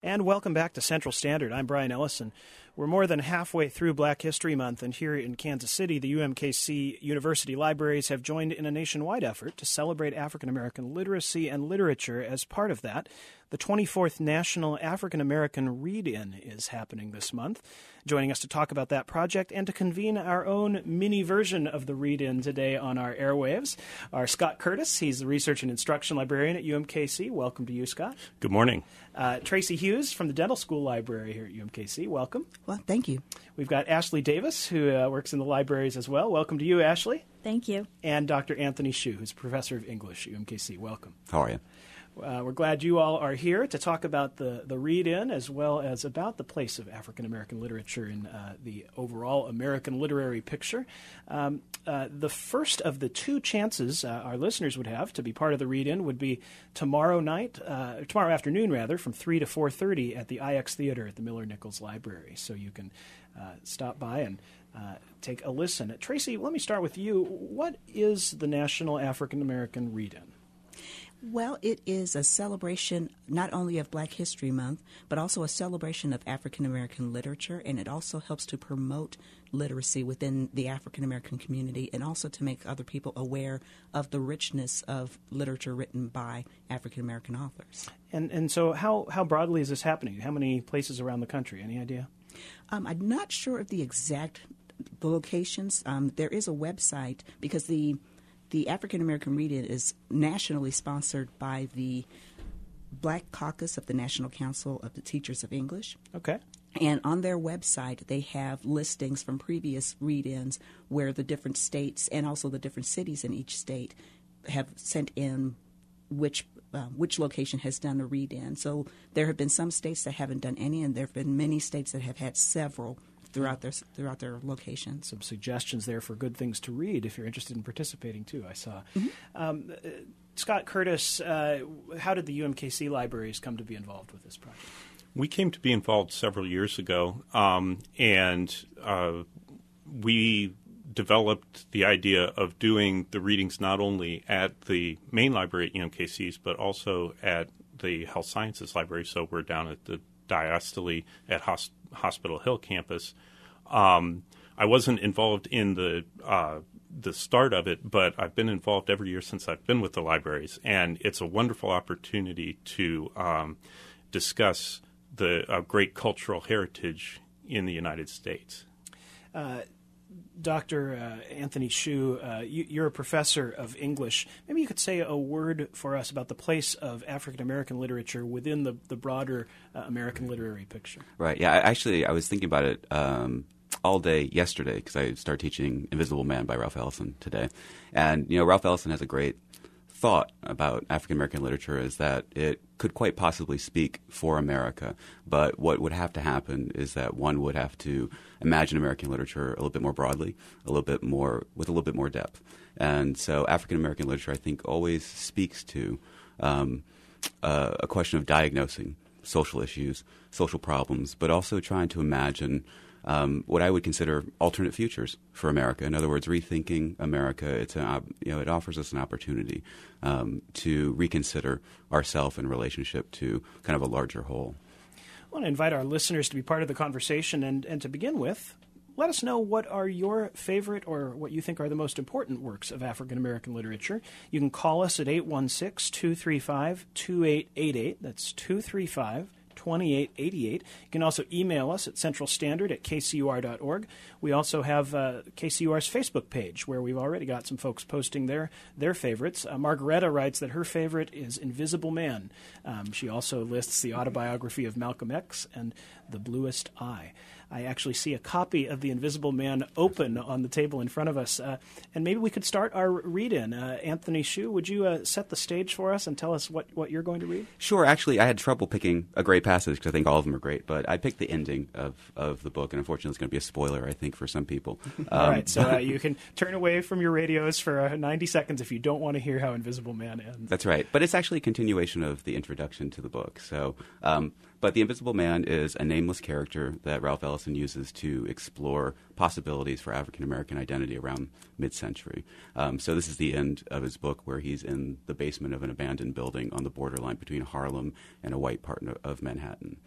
And welcome back to Central Standard. I'm Brian Ellison. We're more than halfway through Black History Month, and here in Kansas City, the UMKC University Libraries have joined in a nationwide effort to celebrate African American literacy and literature. As part of that, the 24th National African American Read-In is happening this month. Joining us to talk about that project and to convene our own mini version of the Read-In today on our airwaves are Scott Curtis. He's the Research and Instruction Librarian at UMKC. Welcome to you, Scott. Good morning. Tracy Hughes from the Dental School Library here at UMKC. Welcome. Well, thank you. We've got Ashley Davis, who works in the libraries as well. Welcome to you, Ashley. Thank you. And Dr. Anthony Hsu, who's Professor of English at UMKC. Welcome. How are you? We're glad you all are here to talk about the Read-In as well as about the place of African American literature in the overall American literary picture. The first of the two chances our listeners would have to be part of the Read-In would be tomorrow afternoon, from 3 to 4:30 at the IX Theater at the Miller Nichols Library. So you can stop by and take a listen. Tracy, let me start with you. What is the National African American Read-In? Well, it is a celebration not only of Black History Month, but also a celebration of African American literature, and it also helps to promote literacy within the African American community and also to make other people aware of the richness of literature written by African American authors. And so how broadly is this happening? How many places around the country? Any idea? I'm not sure of the exact locations. There is a website because the African American Read-In is nationally sponsored by the Black Caucus of the National Council of the Teachers of English. Okay. And on their website, they have listings from previous read-ins where the different states and also the different cities in each state have sent in which location has done a read-in. So there have been some states that haven't done any, and there have been many states that have had several throughout their locations. Some suggestions there for good things to read if you're interested in participating too, I saw. Mm-hmm. Scott Curtis, how did the UMKC libraries come to be involved with this project? We came to be involved several years ago, and we developed the idea of doing the readings not only at the main library at UMKC's, but also at the Health Sciences Library. So we're down at the Diastole at Hospital Hill campus. I wasn't involved in the start of it, but I've been involved every year since I've been with the libraries, and it's a wonderful opportunity to discuss the great cultural heritage in the United States. Dr. Anthony Hsu, you're a professor of English. Maybe you could say a word for us about the place of African American literature within the broader American literary picture. Right. Yeah. I was thinking about it all day yesterday because I started teaching Invisible Man by Ralph Ellison today. And, Ralph Ellison has a great thought about African American literature is that it could quite possibly speak for America, but what would have to happen is that one would have to imagine American literature a little bit more broadly, with a little bit more depth. And so African American literature, I think, always speaks to a question of diagnosing social issues, social problems, but also trying to imagine what I would consider alternate futures for America. In other words, rethinking America. It offers us an opportunity to reconsider ourselves in relationship to kind of a larger whole. I want to invite our listeners to be part of the conversation, and to begin with, let us know what are your favorite or what you think are the most important works of African American literature. You can call us at 816-235-2888. That's 235-2888. You can also email us at centralstandard@kcur.org. We also have KCUR's Facebook page where we've already got some folks posting their favorites. Margaretta writes that her favorite is Invisible Man. She also lists the autobiography of Malcolm X and The Bluest Eye. I actually see a copy of The Invisible Man open on the table in front of us. And maybe we could start our read-in. Anthony Hsu, would you set the stage for us and tell us what you're going to read? Sure. Actually, I had trouble picking a great passage because I think all of them are great. But I picked the ending of the book, and unfortunately it's going to be a spoiler, I think, for some people. All right. So you can turn away from your radios for 90 seconds if you don't want to hear how Invisible Man ends. That's right. But it's actually a continuation of the introduction to the book. So, but The Invisible Man is a nameless character that Ralph Ellison Ellison uses to explore possibilities for African American identity around mid-century. So this is the end of his book where he's in the basement of an abandoned building on the borderline between Harlem and a white part of Manhattan.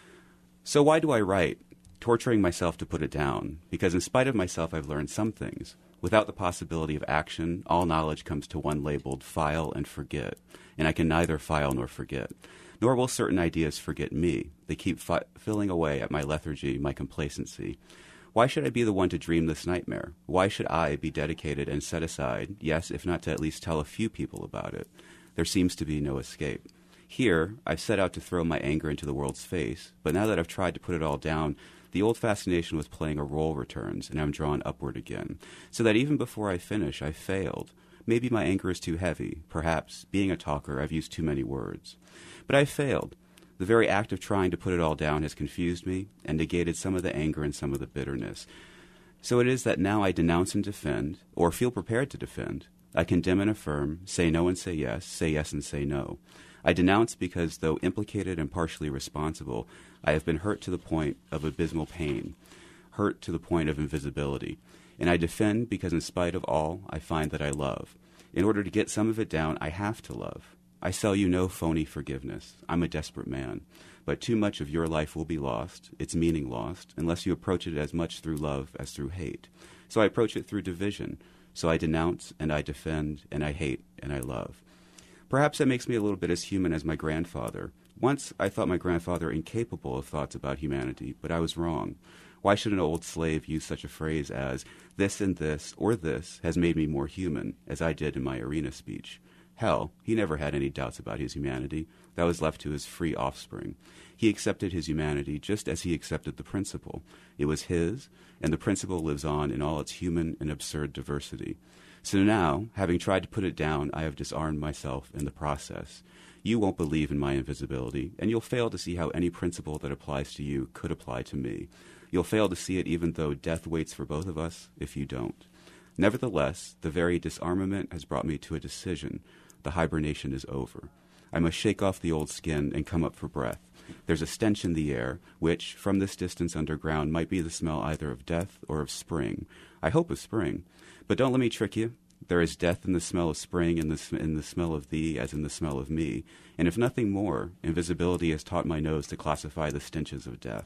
So why do I write? Torturing myself to put it down, because in spite of myself I've learned some things. Without the possibility of action, all knowledge comes to one labeled file and forget, and I can neither file nor forget. Nor will certain ideas forget me. They keep filling away at my lethargy, my complacency. Why should I be the one to dream this nightmare? Why should I be dedicated and set aside, yes, if not to at least tell a few people about it? There seems to be no escape. Here, I've set out to throw my anger into the world's face, but now that I've tried to put it all down, the old fascination with playing a role returns, and I'm drawn upward again. So that even before I finish, I've failed. Maybe my anger is too heavy. Perhaps, being a talker, I've used too many words. But I've failed. The very act of trying to put it all down has confused me and negated some of the anger and some of the bitterness. So it is that now I denounce and defend, or feel prepared to defend. I condemn and affirm, say no and say yes and say no. I denounce because, though implicated and partially responsible, I have been hurt to the point of abysmal pain, hurt to the point of invisibility. And I defend because, in spite of all, I find that I love. In order to get some of it down, I have to love. I sell you no phony forgiveness. I'm a desperate man. But too much of your life will be lost, its meaning lost, unless you approach it as much through love as through hate. So I approach it through division. So I denounce and I defend and I hate and I love. Perhaps that makes me a little bit as human as my grandfather. Once I thought my grandfather incapable of thoughts about humanity, but I was wrong. Why should an old slave use such a phrase as, this and this, or this, has made me more human, as I did in my arena speech? Hell, he never had any doubts about his humanity. That was left to his free offspring. He accepted his humanity just as he accepted the principle. It was his, and the principle lives on in all its human and absurd diversity. So now, having tried to put it down, I have disarmed myself in the process. You won't believe in my invisibility, and you'll fail to see how any principle that applies to you could apply to me. You'll fail to see it even though death waits for both of us if you don't. Nevertheless, the very disarmament has brought me to a decision. The hibernation is over. I must shake off the old skin and come up for breath. There's a stench in the air, which, from this distance underground, might be the smell either of death or of spring. I hope of spring. But don't let me trick you. There is death in the smell of spring, in the smell of thee, as in the smell of me. And if nothing more, invisibility has taught my nose to classify the stenches of death.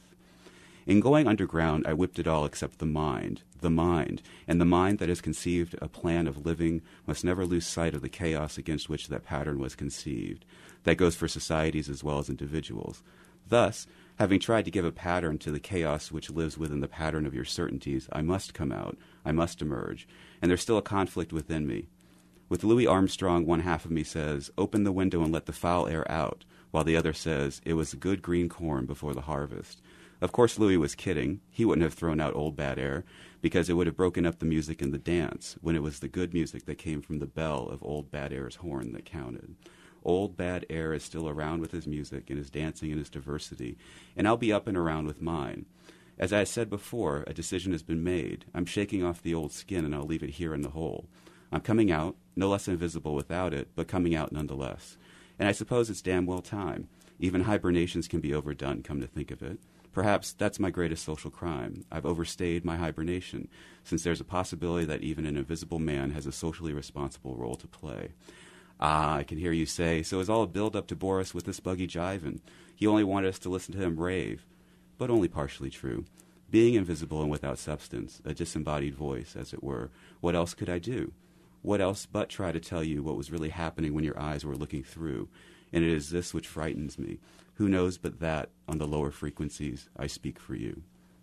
In going underground, I whipped it all except the mind, and the mind that has conceived a plan of living must never lose sight of the chaos against which that pattern was conceived. That goes for societies as well as individuals. Thus, having tried to give a pattern to the chaos which lives within the pattern of your certainties, I must come out, I must emerge, and there's still a conflict within me. With Louis Armstrong, one half of me says, open the window and let the foul air out, while the other says, it was good green corn before the harvest. Of course, Louis was kidding. He wouldn't have thrown out old bad air, because it would have broken up the music in the dance, when it was the good music that came from the bell of old bad air's horn that counted. Old bad air is still around with his music and his dancing and his diversity, and I'll be up and around with mine. As I said before, a decision has been made. I'm shaking off the old skin, and I'll leave it here in the hole. I'm coming out, no less invisible without it, but coming out nonetheless. And I suppose it's damn well time. Even hibernations can be overdone, come to think of it. Perhaps that's my greatest social crime. I've overstayed my hibernation, since there's a possibility that even an invisible man has a socially responsible role to play. Ah, I can hear you say, so it's all a build-up to bore us with this buggy jivin'. He only wanted us to listen to him rave. But only partially true. Being invisible and without substance, a disembodied voice, as it were, what else could I do? What else but try to tell you what was really happening when your eyes were looking through? And it is this which frightens me. Who knows but that, on the lower frequencies, I speak for you.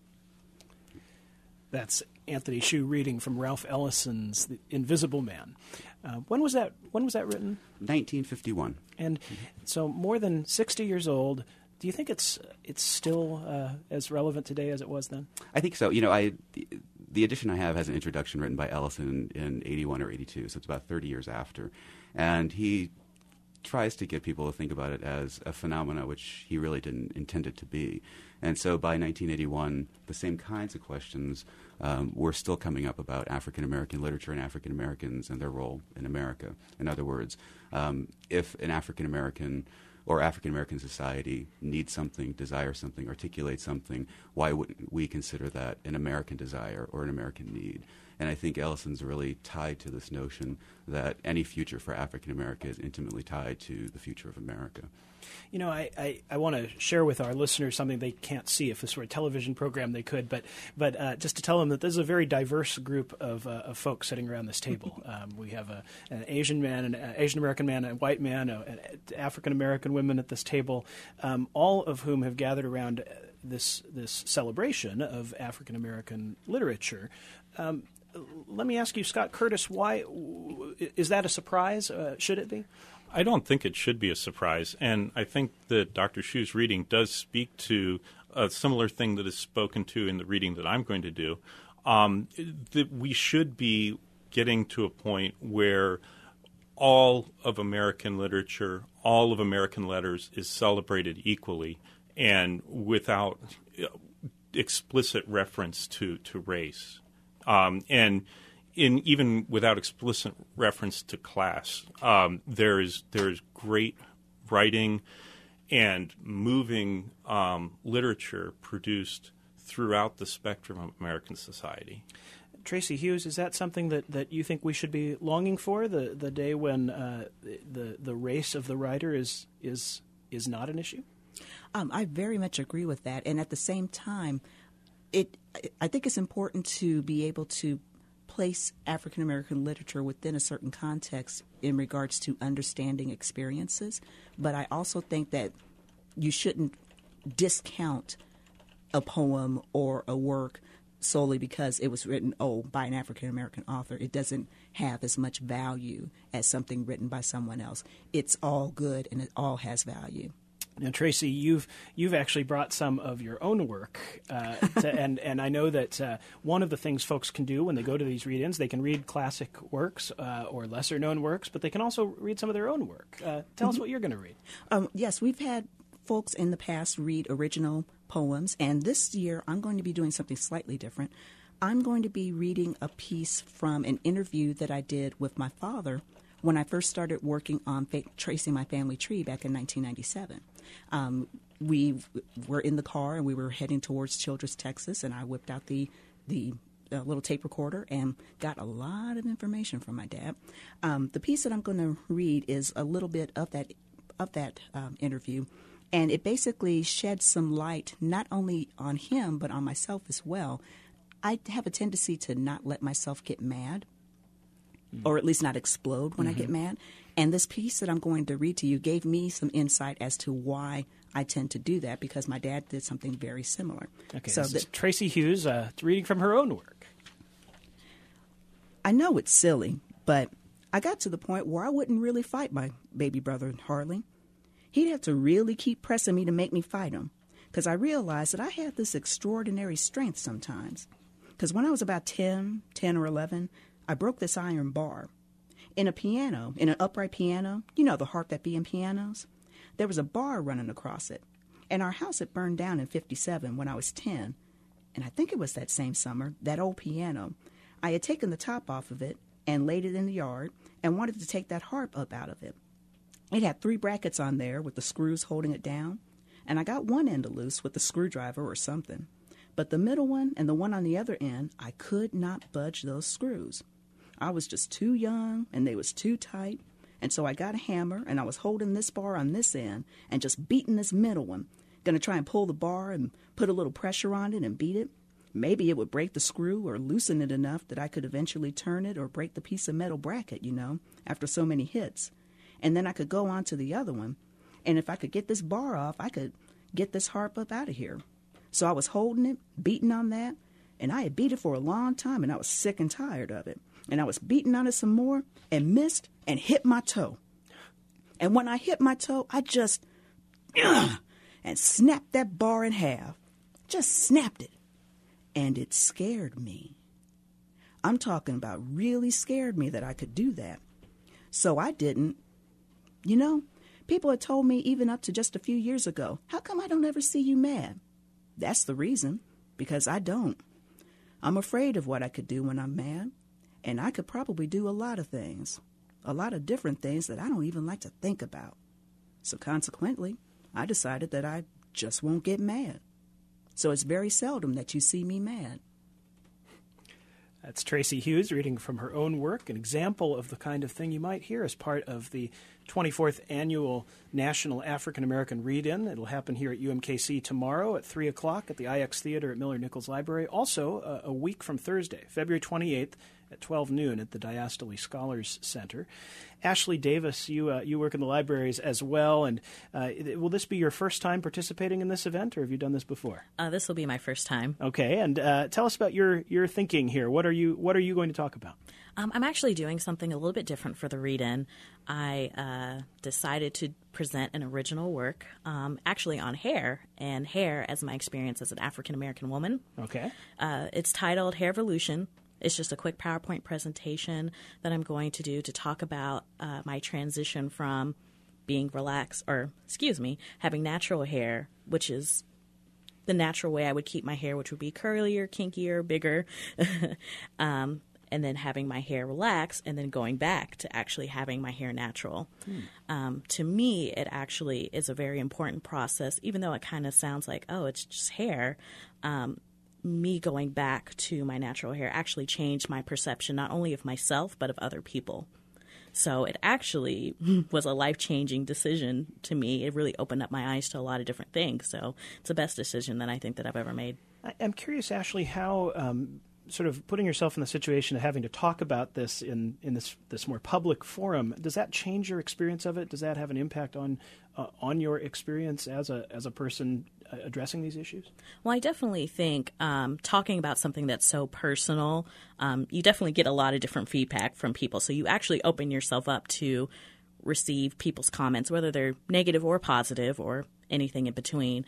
That's Anthony Shue reading from Ralph Ellison's The Invisible Man. When was that written? 1951. And so more than 60 years old. Do you think it's still as relevant today as it was then? I think so. You know, the edition I have has an introduction written by Ellison in 81 or 82, so it's about 30 years after. And he tries to get people to think about it as a phenomena which he really didn't intend it to be. And so by 1981, the same kinds of questions were still coming up about African American literature and African Americans and their role in America. In other words, if an African American or African American society needs something, desires something, articulates something, why wouldn't we consider that an American desire or an American need? And I think Ellison's really tied to this notion that any future for African America is intimately tied to the future of America. You know, I want to share with our listeners something they can't see. If this were a television program, they could. But just to tell them that this is a very diverse group of folks sitting around this table. We have an Asian man, an Asian American man, a white man, an African American women at this table, all of whom have gathered around this celebration of African American literature. Let me ask you, Scott Curtis, why is that a surprise? Should it be? I don't think it should be a surprise, and I think that Dr. Shu's reading does speak to a similar thing that is spoken to in the reading that I'm going to do, that we should be getting to a point where all of American literature, all of American letters is celebrated equally and without explicit reference to race. And even without explicit reference to class, there's great writing and moving literature produced throughout the spectrum of American society. Tracy Hughes, is that something that you think we should be longing for, the day when the race of the writer is not an issue? I very much agree with that, and at the same time, I think it's important to be able to place African American literature within a certain context in regards to understanding experiences, but I also think that you shouldn't discount a poem or a work solely because it was written, by an African American author. It doesn't have as much value as something written by someone else. It's all good and it all has value. Now, Tracy, you've actually brought some of your own work, and I know that one of the things folks can do when they go to these read-ins, they can read classic works or lesser-known works, but they can also read some of their own work. Tell us what you're going to read. Yes, we've had folks in the past read original poems, and this year I'm going to be doing something slightly different. I'm going to be reading a piece from an interview that I did with my father when I first started working on tracing my family tree back in 1997. We were in the car and we were heading towards Childress, Texas, and I whipped out the little tape recorder and got a lot of information from my dad. The piece that I'm going to read is a little bit of that interview, and it basically sheds some light not only on him but on myself as well. I have a tendency to not let myself get mad, or at least not explode when I get mad. And this piece that I'm going to read to you gave me some insight as to why I tend to do that, because my dad did something very similar. Okay, so this is Tracy Hughes reading from her own work. I know it's silly, but I got to the point where I wouldn't really fight my baby brother, Harley. He'd have to really keep pressing me to make me fight him, because I realized that I had this extraordinary strength sometimes. Because when I was about 10 or 11, I broke this iron bar. In an upright piano, you know, the harp that be in pianos, there was a bar running across it. And our house had burned down in 1957 when I was 10. And I think it was that same summer, that old piano. I had taken the top off of it and laid it in the yard and wanted to take that harp up out of it. It had 3 brackets on there with the screws holding it down. And I got one end loose with a screwdriver or something. But the middle one and the one on the other end, I could not budge those screws. I was just too young, and they was too tight, and so I got a hammer, and I was holding this bar on this end and just beating this middle one, going to try and pull the bar and put a little pressure on it and beat it. Maybe it would break the screw or loosen it enough that I could eventually turn it or break the piece of metal bracket, after so many hits. And then I could go on to the other one, and if I could get this bar off, I could get this harp up out of here. So I was holding it, beating on that, and I had beat it for a long time, and I was sick and tired of it. And I was beating on it some more and missed and hit my toe. And when I hit my toe, I just and snapped that bar in half. Just snapped it. And it scared me. I'm talking about really scared me that I could do that. So I didn't. People had told me even up to just a few years ago, how come I don't ever see you mad? That's the reason, because I don't. I'm afraid of what I could do when I'm mad. And I could probably do a lot of things, a lot of different things that I don't even like to think about. So consequently, I decided that I just won't get mad. So it's very seldom that you see me mad. That's Tracy Hughes reading from her own work, an example of the kind of thing you might hear as part of the 24th Annual National African American Read-In. It'll happen here at UMKC tomorrow at 3 o'clock at the IX Theater at Miller Nichols Library. Also, a week from Thursday, February 28th at 12 noon at the Diastole Scholars Center. Ashley Davis, you work in the libraries as well, and will this be your first time participating in this event, or have you done this before? This will be my first time. Okay, and tell us about your thinking here. What are you going to talk about? I'm actually doing something a little bit different for the read-in. I decided to present an original work, actually on hair, and hair as my experience as an African-American woman. Okay. It's titled Hair Evolution. It's just a quick PowerPoint presentation that I'm going to do to talk about my transition from being having natural hair, which is the natural way I would keep my hair, which would be curlier, kinkier, bigger, and then having my hair relax, and then going back to actually having my hair natural. To me, it actually is a very important process, even though it kind of sounds like, oh, it's just hair. Me going back to my natural hair actually changed my perception not only of myself but of other people. So it actually was a life-changing decision to me. It really opened up my eyes to a lot of different things. So it's the best decision that I think that I've ever made. I'm curious, Ashley, how sort of putting yourself in the situation of having to talk about this in this more public forum, does that change your experience of it? Does that have an impact on your experience as a person addressing these issues? Well, I definitely think talking about something that's so personal, you definitely get a lot of different feedback from people. So you actually open yourself up to receive people's comments, whether they're negative or positive or anything in between.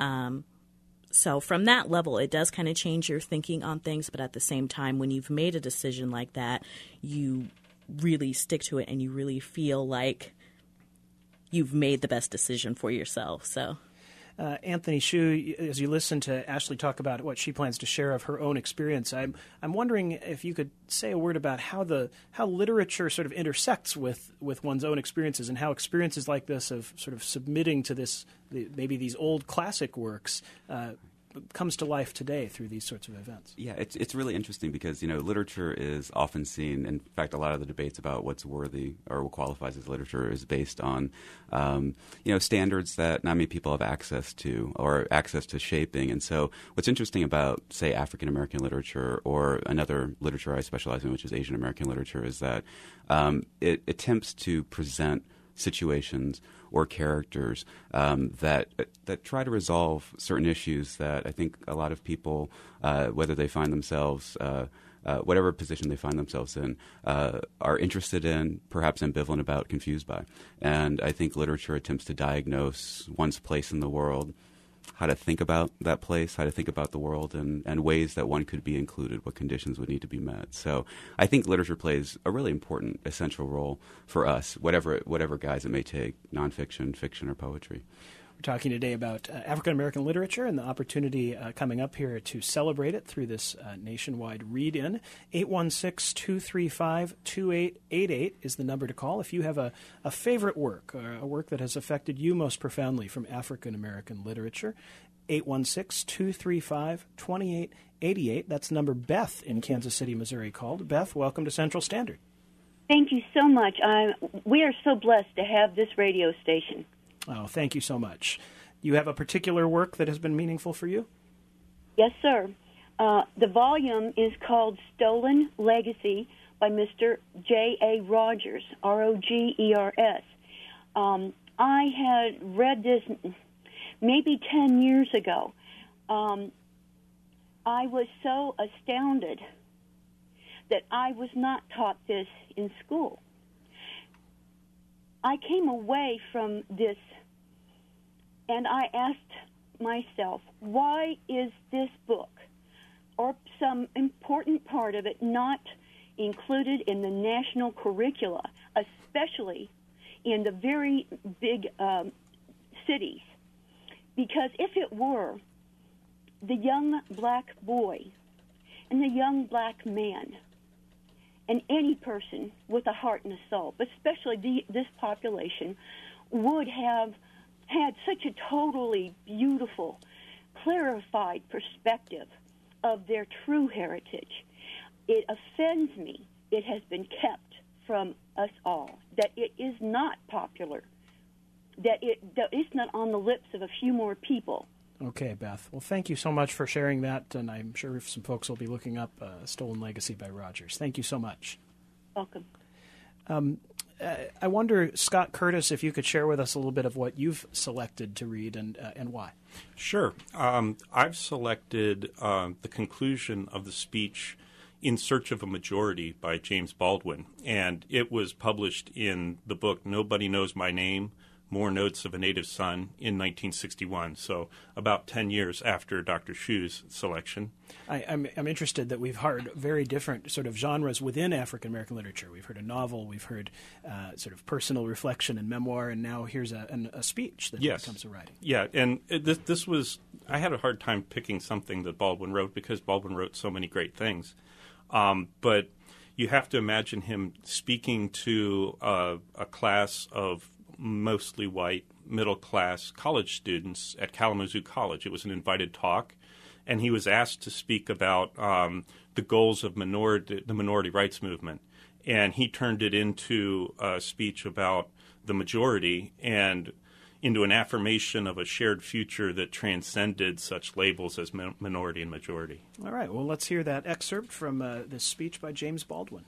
So from that level, it does kind of change your thinking on things. But at the same time, when you've made a decision like that, you really stick to it and you really feel like you've made the best decision for yourself. So. Anthony Hsu, as you listen to Ashley talk about what she plans to share of her own experience, I'm wondering if you could say a word about how literature sort of intersects with one's own experiences, and how experiences like this of sort of submitting to maybe these old classic works comes to life today through these sorts of events. Yeah, it's really interesting because, literature is often seen, in fact, a lot of the debates about what's worthy or what qualifies as literature is based on, standards that not many people have access to or access to shaping. And so what's interesting about, say, African-American literature or another literature I specialize in, which is Asian American literature, is that it attempts to present situations or characters that try to resolve certain issues that I think a lot of people, whether they find themselves, whatever position they find themselves in, are interested in, perhaps ambivalent about, confused by. And I think literature attempts to diagnose one's place in the world, how to think about that place, how to think about the world, and ways that one could be included, what conditions would need to be met. So I think literature plays a really important, essential role for us, whatever guise it may take, nonfiction, fiction, or poetry. We're talking today about African-American literature and the opportunity coming up here to celebrate it through this nationwide read-in. 816-235-2888 is the number to call if you have a favorite work, a work that has affected you most profoundly from African-American literature. 816-235-2888. That's the number Beth in Kansas City, Missouri called. Beth, welcome to Central Standard. Thank you so much. We are so blessed to have this radio station. Oh, thank you so much. You have a particular work that has been meaningful for you? Yes, sir. The volume is called Stolen Legacy by Mr. J.A. Rogers, R-O-G-E-R-S. I had read this maybe 10 years ago. I was so astounded that I was not taught this in school. I came away from this and I asked myself, why is this book or some important part of it not included in the national curricula, especially in the very big cities? Because if it were, the young black boy and the young black man and any person with a heart and a soul, but especially this population, would have had such a totally beautiful, clarified perspective of their true heritage. It offends me it has been kept from us all, that it is not popular, that it's not on the lips of a few more people. Okay, Beth. Well, thank you so much for sharing that, and I'm sure some folks will be looking up Stolen Legacy by Rogers. Thank you so much. Welcome. I wonder, Scott Curtis, if you could share with us a little bit of what you've selected to read and why. Sure. I've selected the conclusion of the speech In Search of a Majority by James Baldwin, and it was published in the book Nobody Knows My Name, More Notes of a Native Son in 1961, so about 10 years after Dr. Shu's selection. I'm interested that we've heard very different sort of genres within African-American literature. We've heard a novel, we've heard sort of personal reflection and memoir, and now here's a speech that becomes a writing. Yeah, and this was, I had a hard time picking something that Baldwin wrote because Baldwin wrote so many great things. But you have to imagine him speaking to a class of mostly white, middle-class college students at Kalamazoo College. It was an invited talk, and he was asked to speak about the goals of the minority rights movement. And he turned it into a speech about the majority and into an affirmation of a shared future that transcended such labels as minority and majority. All right, well, let's hear that excerpt from this speech by James Baldwin.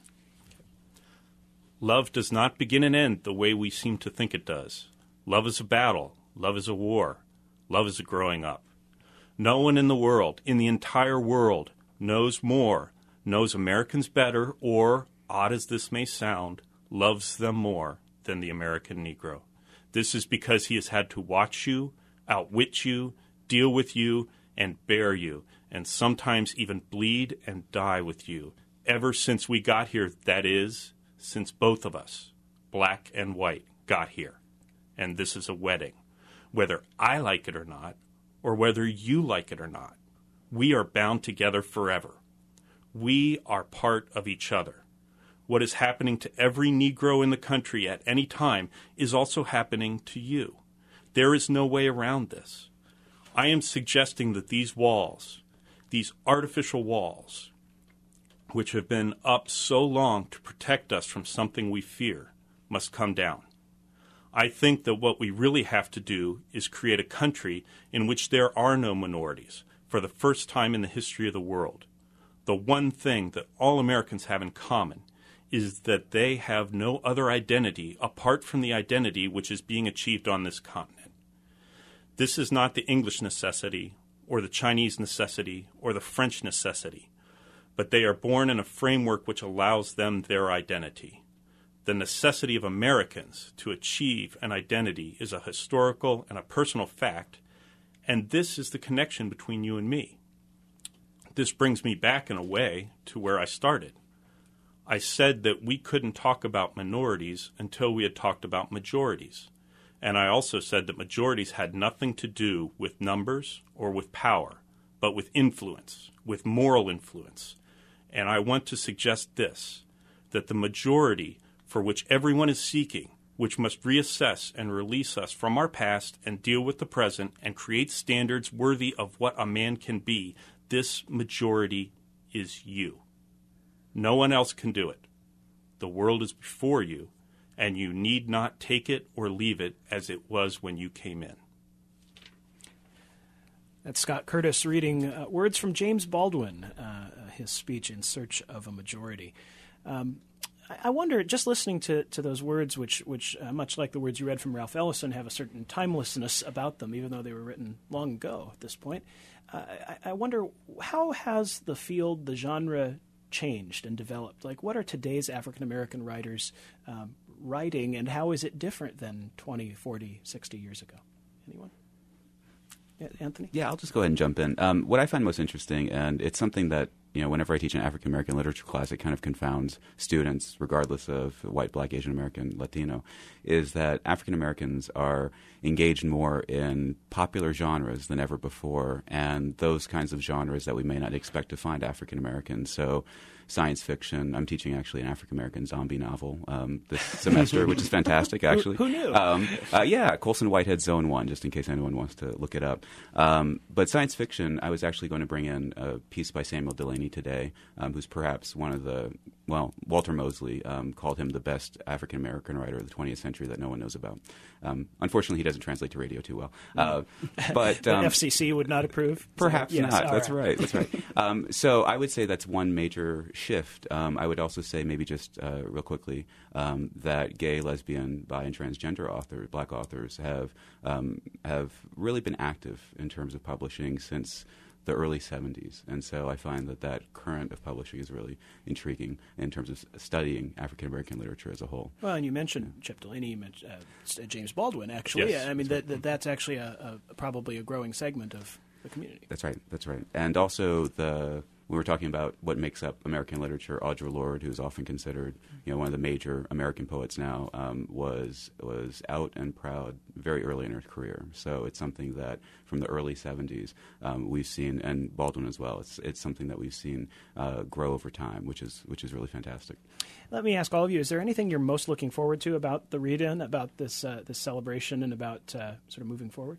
Love does not begin and end the way we seem to think it does. Love is a battle. Love is a war. Love is a growing up. No one in the world, in the entire world, knows more, knows Americans better, or, odd as this may sound, loves them more than the American Negro. This is because he has had to watch you, outwit you, deal with you, and bear you, and sometimes even bleed and die with you, ever since we got here, that is, since both of us, black and white, got here. And this is a wedding. Whether I like it or not, or whether you like it or not, we are bound together forever. We are part of each other. What is happening to every Negro in the country at any time is also happening to you. There is no way around this. I am suggesting that these walls, these artificial walls, which have been up so long to protect us from something we fear, must come down. I think that what we really have to do is create a country in which there are no minorities for the first time in the history of the world. The one thing that all Americans have in common is that they have no other identity apart from the identity which is being achieved on this continent. This is not the English necessity or the Chinese necessity or the French necessity, but they are born in a framework which allows them their identity. The necessity of Americans to achieve an identity is a historical and a personal fact, and this is the connection between you and me. This brings me back, in a way, to where I started. I said that we couldn't talk about minorities until we had talked about majorities. And I also said that majorities had nothing to do with numbers or with power, but with influence, with moral influence. And I want to suggest this, that the majority for which everyone is seeking, which must reassess and release us from our past and deal with the present and create standards worthy of what a man can be, this majority is you. No one else can do it. The world is before you, and you need not take it or leave it as it was when you came in. That's Scott Curtis reading words from James Baldwin, his speech In Search of a Majority. I wonder, just listening to those words, which much like the words you read from Ralph Ellison, have a certain timelessness about them, even though they were written long ago at this point. I wonder, how has the field, the genre, changed and developed? Like, what are today's African-American writers writing, and how is it different than 20, 40, 60 years ago? Anyone? Yeah, Anthony? Yeah, I'll just go ahead and jump in. What I find most interesting, and it's something that whenever I teach an African American literature class, it kind of confounds students, regardless of white, black, Asian American, Latino, is that African Americans are engaged more in popular genres than ever before, and those kinds of genres that we may not expect to find African Americans. So science fiction. I'm teaching actually an African American zombie novel this semester, which is fantastic, actually. Who knew? Yeah, Colson Whitehead's Zone 1, just in case anyone wants to look it up. But science fiction, I was actually going to bring in a piece by Samuel Delany today, who's perhaps one of the, Walter Mosley called him the best African American writer of the 20th century that no one knows about. Unfortunately, he doesn't translate to radio too well. But the FCC would not approve? Perhaps yes, not. That's right. That's right. So I would say that's one major shift. I would also say, maybe just real quickly, that gay, lesbian, bi, and transgender authors, black authors, have really been active in terms of publishing since the early 70s. And so I find that current of publishing is really intriguing in terms of studying African American literature as a whole. Well, and you mentioned Chip Delany, you mentioned James Baldwin, actually. Yes, I mean, that's actually probably a growing segment of the community. That's right. That's right. And also when we're talking about what makes up American literature, Audre Lorde, who's often considered one of the major American poets now, was out and proud very early in her career. So it's something that from the early 70s we've seen, and Baldwin as well. It's something that we've seen grow over time, which is really fantastic. Let me ask all of you: is there anything you're most looking forward to about the read-in, about this celebration, and about sort of moving forward?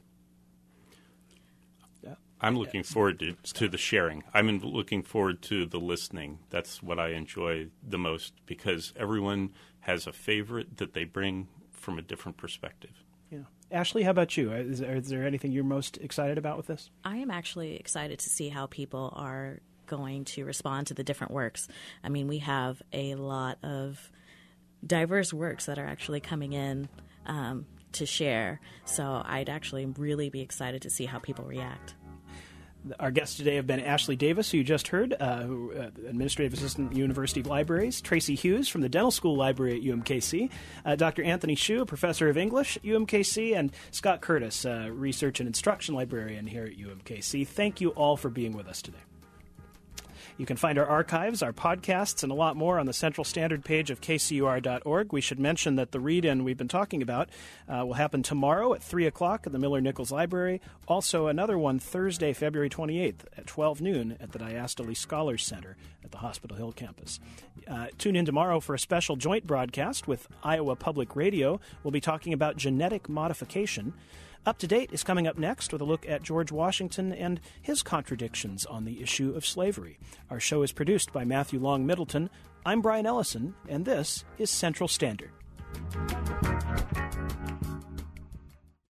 I'm looking forward to the sharing. I'm looking forward to the listening. That's what I enjoy the most, because everyone has a favorite that they bring from a different perspective. Yeah. Ashley, how about you? Is there anything you're most excited about with this? I am actually excited to see how people are going to respond to the different works. I mean, we have a lot of diverse works that are actually coming in to share. So I'd actually really be excited to see how people react. Our guests today have been Ashley Davis, who you just heard, Administrative Assistant, University Libraries, Tracy Hughes from the Dental School Library at UMKC, Dr. Anthony Hsu, a Professor of English at UMKC, and Scott Curtis, Research and Instruction Librarian here at UMKC. Thank you all for being with us today. You can find our archives, our podcasts, and a lot more on the Central Standard page of kcur.org. We should mention that the read-in we've been talking about will happen tomorrow at 3 o'clock at the Miller-Nichols Library. Also, another one Thursday, February 28th at 12 noon at the Diastole Scholars Center at the Hospital Hill campus. Tune in tomorrow for a special joint broadcast with Iowa Public Radio. We'll be talking about genetic modification. Up to Date is coming up next with a look at George Washington and his contradictions on the issue of slavery. Our show is produced by Matthew Long Middleton. I'm Brian Ellison, and this is Central Standard.